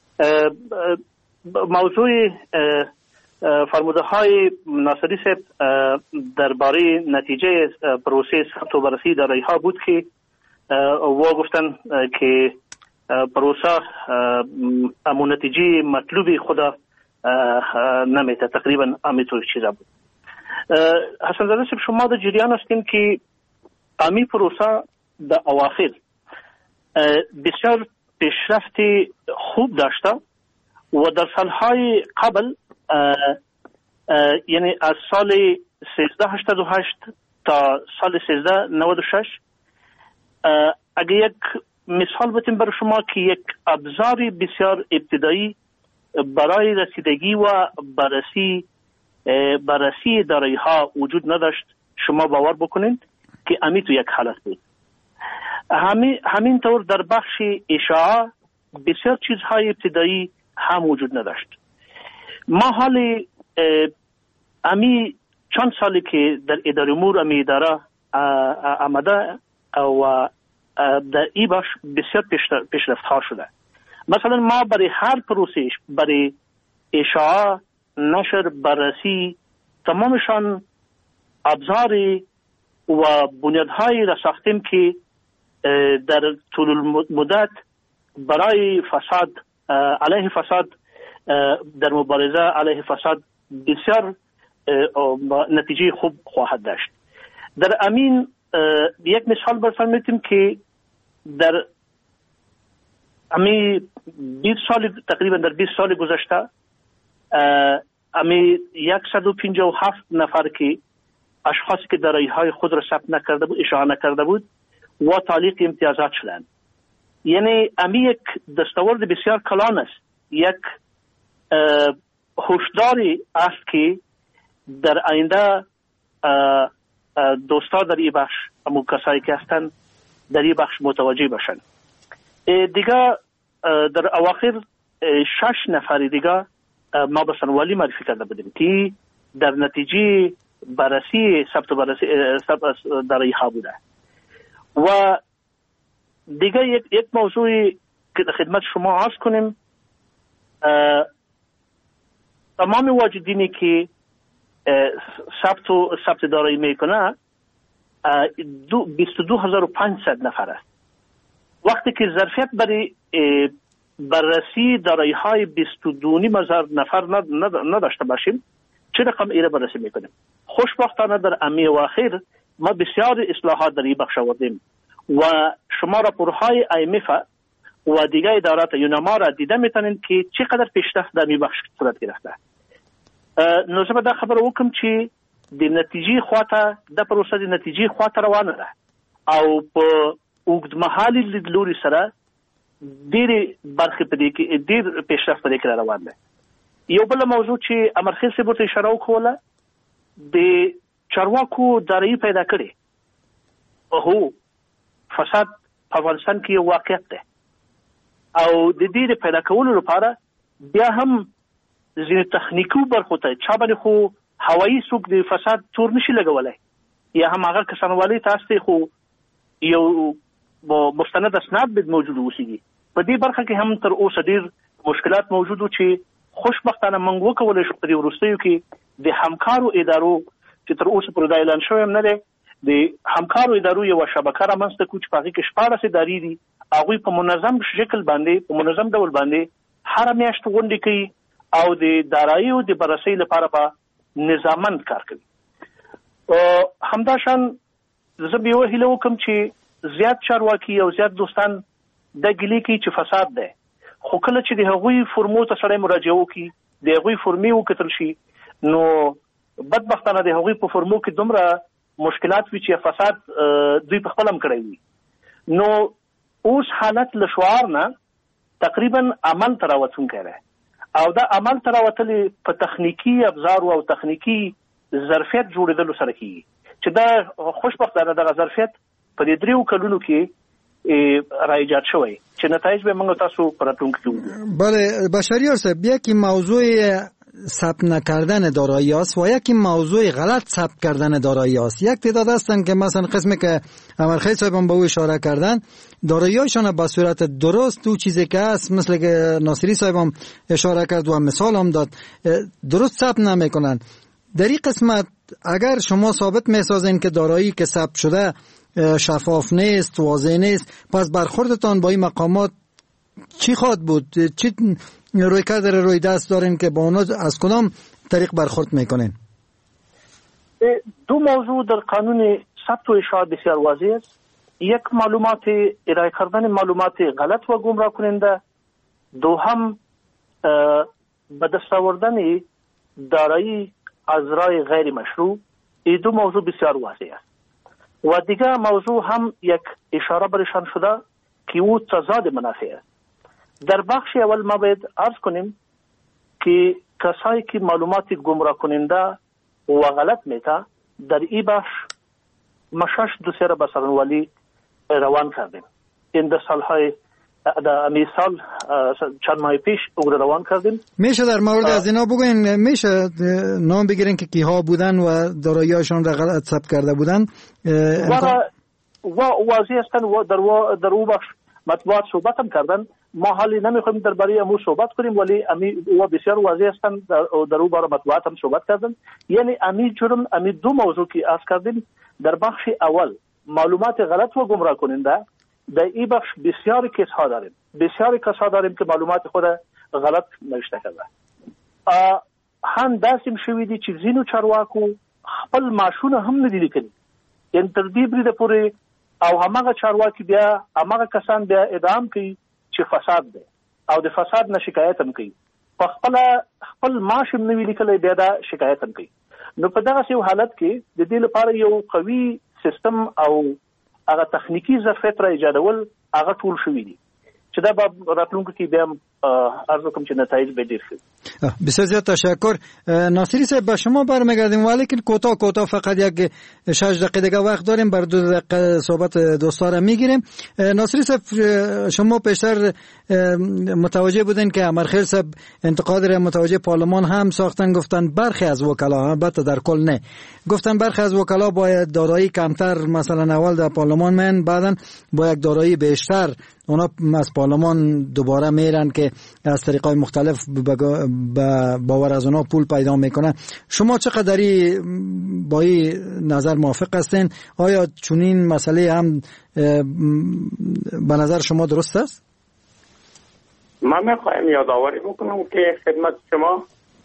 موضوع فرموده های ناصری صاحب درباره نتیجه پروسه ثبت و بررسی دارایی ها بود که و گفتن که پروسه امو نتیجه مطلوبی خدا نمیته، تقریبا همینطور چیزا بود. حسن‌زاده صاحب شما در جریان هستیم که امی پروسه در اواخر بسیار پیشرفت خوب داشته و در سالهای قبل اه اه یعنی از سال سیزده هشتاد و هشت تا سال سیزده نود و شش اگه یک مثال بتیم برای شما که یک ابزار بسیار ابتدایی برای رسیدگی و بررسی بررسی دارایی ها وجود نداشت، شما باور بکنید که امی تو یک حالت بود. همین همینطور در بخش اشاعه بسیار چیزهای ابتدایی هم وجود نداشت. ما حال امی چند سالی که در اداره امور امی اداره آمده و در ای باش بسیار پیشرفت ها شده. مثلا ما برای هر پروسش، برای اشاعه، نشر، بررسی، تمامشان ابزاری و بنیادهایی را ساختیم که در طول المدت برای فساد، علیه فساد، در مبارزه علیه فساد بسیار نتیجه خوب خواهد داشت. در امین یک مثال برسان میتیم که در امی بیست سال تقریبا در بیست سال گذشته امی صد و پنجاه و هفت نفر که اشخاصی که دارایی های خود را ثبت نکرده بود، اشاعه نکرده بود و تعلیق امتیازات شدند. یعنی امی یک دستاورد بسیار کلان است، یک هوشداری است که در آینده دوستا در این بخش، همون کسایی که هستن در این بخش متوجه بشن. دیگه در اواخر شش نفر دیگه ما به سنوالی معرفی کرده بودیم که در نتیجه بررسی ثبت بررسی در اینها بوده. و دیگه یک, یک موضوعی که خدمت شما عرض کنیم، تمام واجدینی که ثبت و ثبت دارایی میکنه بیست و دو هزار و پانصد نفر است. وقتی که ظرفیت برای بررسی دارایی های بیست و دو هزار نفر نداشته باشیم، چه رقم ایره بررسی میکنیم؟ خوشبختانه در امی و اخیر ما بسیار اصلاحات در این بخش آوردیم و شما راپورهای آی ام اف و دیگه ادارات یونما را دیده میتونید که چقدر پیشرفت در این بخش صورت گرفته. نو زه به دا خبره وکم چې د نتیجې خواته د پروسه د نتیجې خواته روانه ده او په اوږدمهالي لیدلوري سره ډېرې برخې په دې کې ډېر پیشرفت په دې کې روان ده. یو بل موضوع چې امرخیل صاحب ورته اشاره وکوله، د چارواکو دارایی پیدا کړي. هو فساد په افغانستان کې یو واقعیت ده او د دې د پیدا کولو لپاره بیا هم ځینې تخنیکي برخو ته چا باندې خو هوایي څوک د فساد تور نشي لګولی، یا هم هغه کسانوالۍ ته هستې خو یو مستند اسناد باید موجود اوسېږي. په دې برخه کې هم تر اوسه ډېر مشکلات موجود و چې خوشبختانه موږ وکولی شو په دې وروستیو کې د همکارو ادارو چې تر اوسه پورې دا اعلان شوی هم نه دی، د همکارو ادارو یوه شبکه رامنځته کړو چې په هغې کې شپاړس ادارې دي. هغوی په منظم شکل باندې په منظم ډول باندې هره میاشت غونډې کوي او د داراییو د بررسۍ لپاره به نظاممند کار کوي. همداشان زه به یوه هیله وکړم چې زیات چارواکي او زیات دوستان دا ګیلې کوي چې فساد دی، خو کله چې د هغوی فرمو ته سړی مراجعه وکړي، د هغوی فرمې وکتل شي، نو بدبختانه د هغوی په فرمو کې دومره مشکلات وي چې فساد دوی په خپل هم کړی وي. نو اوس حالت له شعار نه تقریبا عمل ته راوتونکی دی او دا عمل ته راوتلې په تخنیکي ابزارو او تخنیکي ظرفیت جوړېدلو سره کېږي چې دا خوشبختانه دغه ظرفیت په دې دریو کلونو کې را ایجاد شوی چې نتایج به موږ تاسو په راتلونکي کې وګورو. بله بشریار صاحب، یکی موضوع ثبت نکردن دارایی است و یکی موضوع غلط ثبت کردن دارایی است. یک تعداد هستن که مثلا قسمی که امرخیل صاحب هم به او اشاره کردن، دارایی‌هایشان به صورت درست تو چیزی که است، مثل که ناصری صاحب هم اشاره کرد و مثال هم داد، درست ثبت نمیکنن. در این قسمت اگر شما ثابت میسازین که دارایی که ثبت شده شفاف نیست، واضح نیست، پس برخوردتان با این مقامات چی خواهد بود؟ چی روی کرد روی دست دارین که با اونا از کدام طریق برخورد میکنین؟ دو موضوع در قانون ثبت و اشاعت بسیار واضح است. یک، معلومات ارائه کردن معلومات غلط و گمراه کننده. دوم، به دست آوردن دارایی از راه غیر مشروع. این دو موضوع بسیار واضح است. و دیگه موضوع هم یک اشاره برشان شده که او تضاد منافع است. در بخش اول ما باید عرض کنیم که کسایی که معلومات گمراه کننده و غلط میته در این بخش ما شش دوسیه را به سرنوالی روان کردیم. این در سالهای در می سال چند ماه پیش او روان کردیم. میشه در مورد از اینا بگوین؟ میشه نام بگیرین که کیها بودن و دارایی‌هاشون را غلط ثبت کرده بودن؟ و واضح هستن و در در او بخش مطبوعات صحبت هم کردن. ما حالی نمیخوایم درباره امو صحبت کنیم، ولی امی و بسیار واضح هستند در او باره مطبوعات هم صحبت کردن. یعنی امی جرم امی دو موضوع که عرض کردیم، در بخش اول معلومات غلط و گمراه کننده، در این بخش بسیار کیس ها داریم بسیار کس ها داریم که معلومات خود غلط نوشته کرده. هم داسیم شوی دی چې ځینو چارواکو خپل معاشونه هم نه دي لیکلي، یعنی تر دې بریده پورې او هماغه چارواکي بیا هماغه کسان بیا ادعام کوي چې فساد دی او د فساد نه شکایت هم کوي، په خپل خپل معاش هم نه وي لیکلی، بیا دا شکایت هم کوي. نو په دغه یو حالت کې د دې لپاره یو قوي سیستم او هغه تخنیکی ظرفیت را ایجادول هغه ټول شوي دي. چې دا به راتلونکو کې بیا عرض وکړم چې نتایج به ډېر ښه. بسیار زیاد تشکر. ناصری صاحب به شما برمیگردیم، ولیکن کوتاه کوتاه فقط یک شش دقیقه دیگه وقت داریم، بر دو دقیقه صحبت دوستا را میگیریم. ناصری صاحب شما پیشتر متوجه بودین که امرخیل صاحب انتقاد را متوجه پارلمان هم ساختن، گفتن برخی از وکلا، البته در کل نه، گفتن برخی از وکلا باید دارایی کمتر مثلا اول در پارلمان من، بعدن با یک دارایی بیشتر اونا از پارلمان دوباره میرن که از طریقای مختلف باور از اونا پول پیدا میکنن. شما چقدری با این نظر موافق هستین؟ آیا چنین مسئله هم به نظر شما درست است؟ من میخوایم یادآوری بکنم که خدمت شما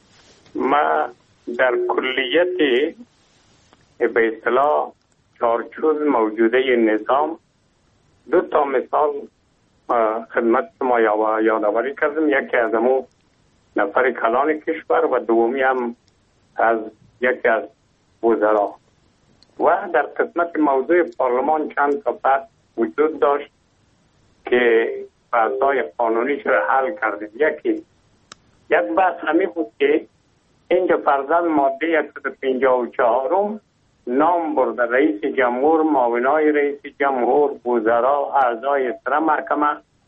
ما در کلیت به اصطلاح چارچوب موجوده نظام دو تا مثال خدمت شما یادآوری کردم. یکی از امو نفر کلان کشور و دومی هم از یکی از وزرا. و در قسمت موضوع پارلمان چند تا بحث وجود داشت که بحث‌های قانونیش را حل کردیم. یکی یک بحث همین بود که اینجا فرضاً ماده صد و پنجاه و چهار نام برده رئیس جمهور، معاونای رئیس جمهور، وزرا، اعضای سر محکمه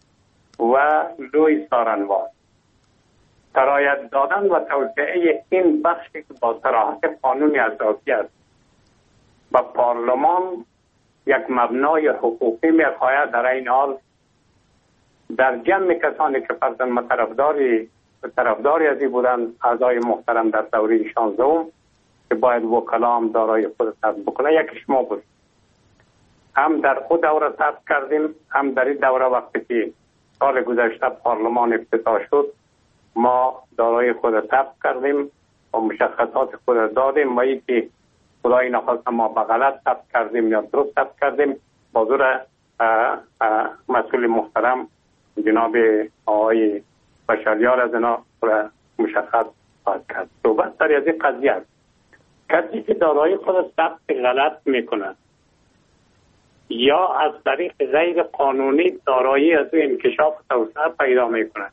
و لوی سارنوار. ترایت دادن و توسعه این بخشی که با صراحت قانونی اساسی است و پارلمان یک مبنای حقوقی می‌خواهد، در این حال در جمع کسانی که فرضاً طرفداری طرفداری ازی بودن اعضای محترم در دوره شانزدهم که باید وکلا هم دارای خود ثبت بکنه، یکیش ما بود. هم در خود دوره ثبت کردیم، هم در این دوره وقتی که سال گذشته پارلمان افتتاح شد ما دارای خود ثبت کردیم و مشخصات خود دادیم و این که خدای نخواست ما به غلط ثبت کردیم یا درست ثبت کردیم بازور مسئول محترم جناب آقای بشریار از اینا مشخص خواهد کرد. صحبت در از این قضیه است. کسی که دارایی خود ثبت غلط میکنه یا از طریق غیر قانونی دارایی از او انکشاف و توسعه پیدا میکنه،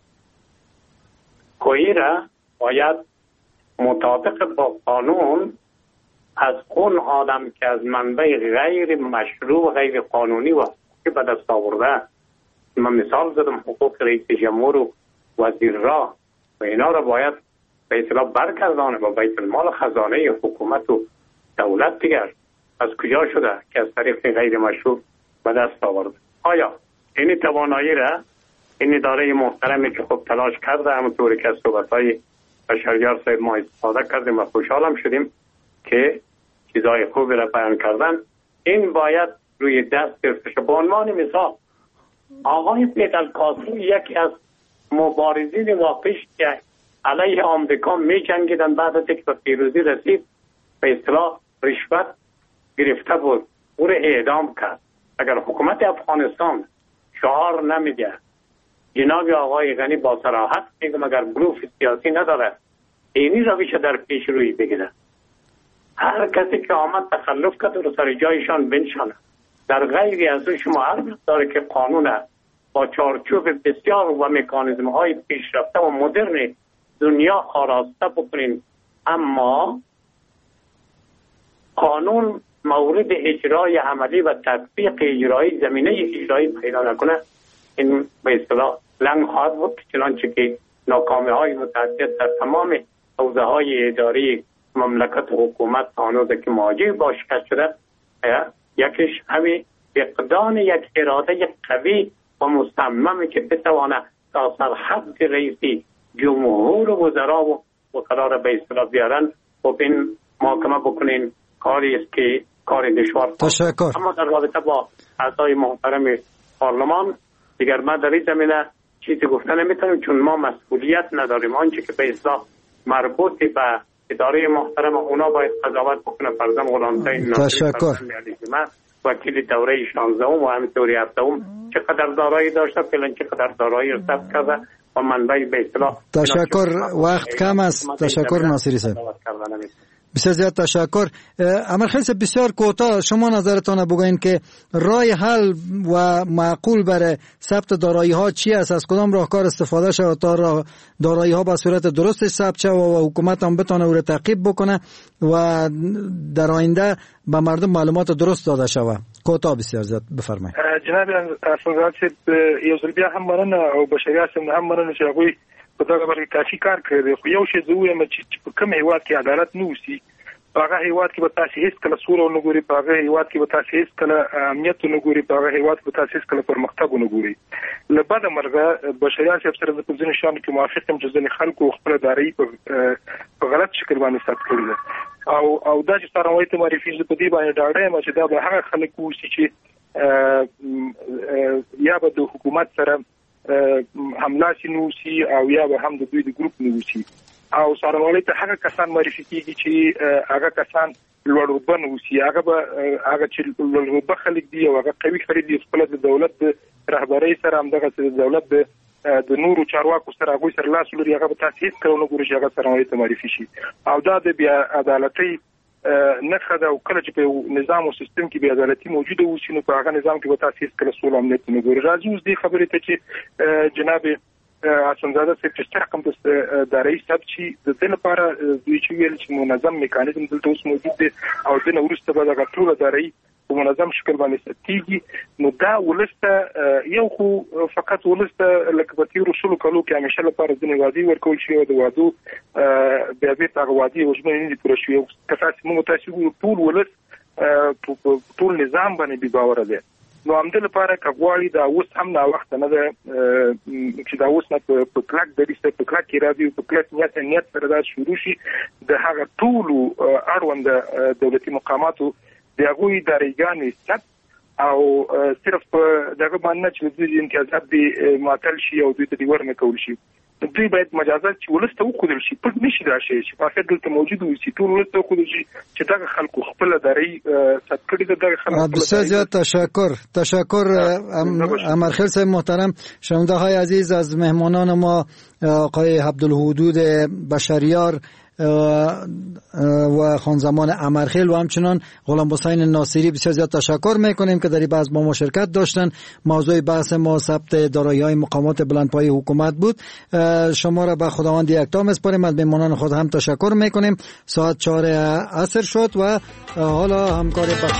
کوئی را باید مطابق با قانون از اون آدم که از منبع غیر مشروع و غیر قانونی و که به دست آورده، من مثال زدم حقوق رئیس جمهور و وزیر را و اینا را باید به اصطلاح برگردانه با بیت المال خزانه حکومت و دولت دیگر از کجا شده که از طریق غیر مشروع به دست آورده. آیا این توانایی را این اداره محترمی که خب تلاش کرده، همونطوری که از صحبت‌های بشریار صاحب ما استفاده کردیم و خوشحالم شدیم که چیزای خوبی را بیان کردن، این باید روی دست گرفته شد. به عنوان مثال آقای پیدالکاسی یکی از مبارزین واقعیش که علیه آمریکا می جنگیدن، بعد از اینکه به پیروزی رسید به اصطلاح رشوت گرفته بود، او را اعدام کرد. اگر حکومت افغانستان شعار نمیده، جناب آقای غنی با صراحت میگه مگر بلوف سیاسی نداره، اینی روش در پیش روی بگیره. هر کسی که آمد تخلف کرد رو سر جایشان بنشانه. در غیری از او شما هر داره که قانون با چارچوب بسیار و مکانیزم های پیشرفته و مدرن دنیا آراسته بکنین، اما قانون مورد اجرای عملی و تطبیق اجرایی زمینه اجرایی پیدا نکنه، این به اصطلاح لنگ خواهد بود، چنانچه که ناکامی های متعدد در تمام حوزه های اداری مملکت و حکومت آنوزه که مواجه با شکست شده. یکیش همین فقدان یک اراده قوی و مصمم که بتوانه تا سرحد رئیسی جمهور و وزرا و وکلا را به اصطلاح بیارن و این محاکمه بکنین، کاری است که کار دشوار. تشکر. اما در رابطه با اعضای محترم پارلمان دیگر ما در این زمینه چیزی گفتن نمیتونیم، چون ما مسئولیت نداریم. آنچه که به اصطلاح مربوط به اداره محترم اونا باید قضاوت بکنه. فرضاً غلامزاده ناصری وکیل دوره شانزدهم و همینطوری هفتم چقدر دارایی داشته، فعلا چقدر دارایی رو ثبت کرده و منبع به اصطلاح. تشکر. وقت کم است. تشکر ناصری صاحب. بسیار زیاد تشکر. امرخیل صاحب بسیار کوتاه شما نظرتان بگوین که راه حل و معقول برای ثبت دارایی ها چی است؟ از کدام راهکار استفاده شود تا دارایی ها به صورت درست ثبت شود و حکومت هم بتونه او را تعقیب بکنه و در آینده به مردم معلومات درست داده شود؟ کوتاه بسیار زیاد بفرمایید. جناب افغان صاحب یو ځل بیا هم مننه او بشری اسم هم مننه چې هغوی په دغه برخه کافي کار کړی خو یو شی زه وایم چې په کوم هیواد کې عدالت نه وسی په هغه هیواد کې به تاسو هیڅ کله سوله نه ګوري په هغه هیواد کې به تاسو هیڅ کله امنیت نه ګوري په هغه هیواد کې به تاسو هیڅ کله پرمختګ نه ګوري له بده مرغه بشری اسم سره د ځینې شان کې موافق یم چې ځینې خلکو خپل دارایی په غلط شکل باندې ثبت کړی او او دا چې څنګه ته معرفي په دې باندې ډاډه یم چې دا به هغه خلک وسی چې یا به د حکومت سره حمله شنوسی او یا به هم د دوی د ګروپ نوسی او سرهوالي ته هغه کسان معرفي کیږي چې هغه کسان لوړوبه نوسی هغه به هغه چې لوړوبه خلک دي او هغه قوي خلک دي خپل د دولت رهبرۍ سره هم دغه د دولت د نورو چارواکو سره هغه سره لاس لري هغه به تاسو هیڅ کولو ګوري چې هغه سرهوالي ته معرفي شي او دا د بیا عدالتي نخه دا کله چې په نظام او سیستم کې بیا عدالتي موجوده وي نو په هغه نظام کې به تاسو هیڅ کله سول امنیت نه ګوري راځي اوس دې خبرې ته چې جناب اسنزاده صاحب چې څنګه کوم د رئیس صاحب چې د دې لپاره دوی چې ویل چې منظم میکانیزم دلته اوس موجود دی او د نو ورسته به د ټول داري په منظم شکل باندې ستېږي نو دا ولسته یو خو فقط ولسته لکه په تیر رسول کلو کې همیشه لپاره د نوادي ورکول شي او د وادو بیا به هغه وادي وجمه نه پوره شي او تاسو موږ تاسو ټول ولس ټول نظام باندې بي باور دی نو هم د لپاره کغواړي دا اوس هم نا وخت نه ده چې دا اوس نه په کلک د دې په کلک کې راځي په کلک نیت نیت سره دا شروع شي د هغه ټول اړوند دولتي مقاماتو د هغه ادارېګانې ست او صرف دغه باندې چې د امتیازات به معطل شي او دوی ته دی ورنه کول شي دوی باید مجازات چې ولسته وخدل شي په نشي راشي چې په فعل دلته موجود وي چې ټول ولسته وخدل شي چې دغه خلکو خپل داري ثبت دغه خلکو بسیار زیاد تشکر تشکر امرخیل صاحب محترم شنونده های عزیز از مهمانان ما آقای عبدالحدود بشریار و خانزمان امرخیل و همچنان غلام حسین ناصری بسیار زیاد تشکر میکنیم که در این بحث با ما شرکت داشتن. موضوع بحث ما ثبت دارایی‌های مقامات بلندپایه حکومت بود. شما را به خداوند یکتا میسپاریم. از مهمانان خود هم تشکر میکنیم. ساعت چهار عصر شد و حالا همکار بخش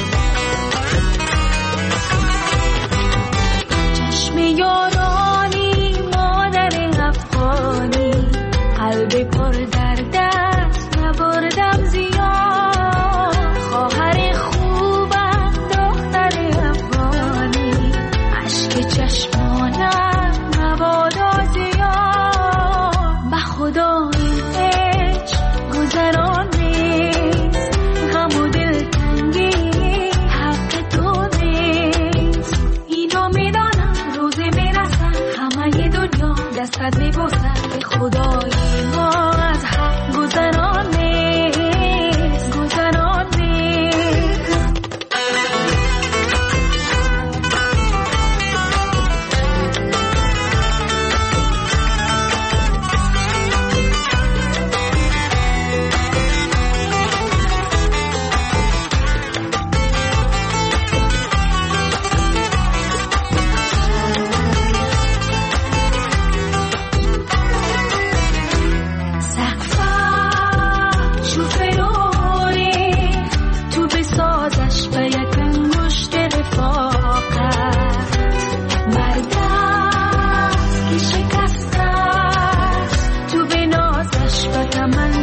چشم یارانی مادر افغانی قلب پر در دست نبردم زیاد خواهر خوبم دختر افغانی عشق چشمانم مبادا زیاد به خدا این عشق گذران نیست غم و دلتنگی حق تو نیست اینو میدانم روزی میرسن همه دنیا دستت میبوسن به خدای ما از حق گذران نیست گذران نیست Come on.